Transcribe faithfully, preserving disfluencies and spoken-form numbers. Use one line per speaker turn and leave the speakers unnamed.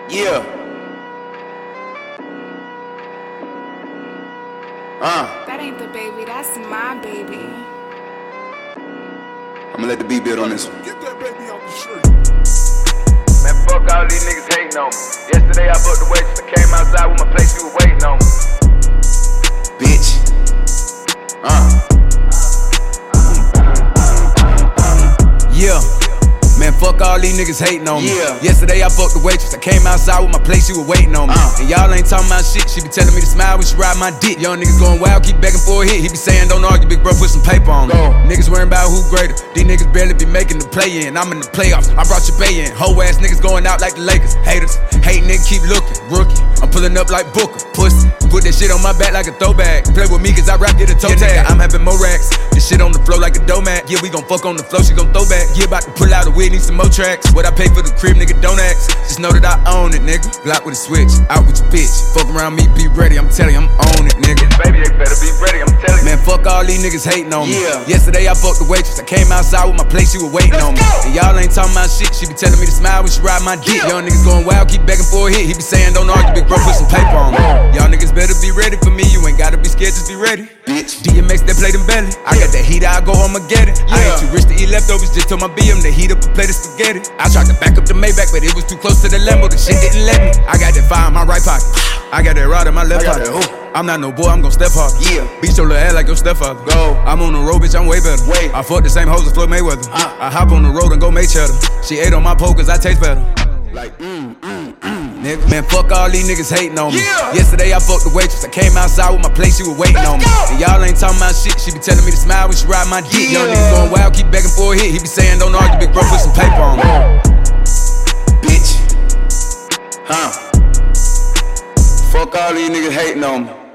Yeah. Uh.
That ain't the baby, that's my baby.
I'ma let the beat build on this one.
Get that baby off the street.
Man, fuck all these niggas hating on me. Yesterday I booked the waitress, I came outside with my place, she was waiting on me.
Bitch. Uh.
Yeah. Man, fuck all these niggas hating on me.
Yeah.
Yesterday I fucked the waitress, I came outside with my plate, she was waiting on me.
Uh.
And y'all ain't talking about shit, she be telling me to smile when she ride my dick. Young niggas going wild, keep begging for a hit. He be saying don't argue, big bro, put some paper on me.
Go.
Niggas worrying about who greater. These niggas barely be making the play in. I'm in the playoffs, I brought your bay in. Hoe ass niggas going out like the Lakers. Haters, hate nigga keep looking. Rookie, I'm pulling up like Booker. Pussy, put that shit on my back like a throwback. Play with me cause I rap, get a toe tag. I'm having more racks. This shit on the floor like a dough mat. Yeah, we gon' fuck on the floor, she gon' throw back. Yeah, about to pull out a wig, need some more tracks. What I pay for the crib, nigga, don't ask. Just know that I own it, nigga. Glock with a switch, out with your bitch. Fuck around me, be ready, I'm telling you, I'm on it, nigga.
Baby, they better be ready, I'm telling you.
Man, fuck all these niggas hating on me.
Yeah.
Yesterday I fucked the waitress, I came outside with my plate, she was waiting
Let's
on me.
go.
And y'all ain't talking about shit, she be telling me to smile when she ride my dick.
Yeah.
Young niggas going wild, keep begging for a hit. He be saying don't argue, big bro, put some paper on me. Y'all niggas better be ready for me, you ain't gotta be scared, just be ready.
Bitch.
D M X that play them belly. I got that heat, I go home and get it. I ain't
Yeah.
too rich to eat leftovers, just told my B M to heat up a plate of spaghetti. I tried to back up the Maybach, but it was too close to the Lambo, the shit didn't let me. I got that fire in my right pocket, I got that rod in my left
I got
pocket.
that hoe.
I'm not no boy, I'm gon' step hard.
Yeah.
Beat your little ass like your stepfather.
Go.
I'm on the road, bitch, I'm way better.
Way.
I fuck the same hoes as Floyd Mayweather.
Uh.
I hop on the road and go make cheddar. She ate on my pole cause I taste better.
Like, mm, mm, mm.
Nigga. Man, fuck all these niggas hating on me.
Yeah.
Yesterday I fucked the waitress, I came outside with my plate, she was waiting
Let's
on me.
go.
And y'all ain't talking about shit, she be telling me to smile when she ride my dick.
Yeah.
Young niggas going wild, keep begging for a hit. He be saying don't argue, big bro, put some paper on me.
Bitch. Huh. Fuck all these niggas hating on me.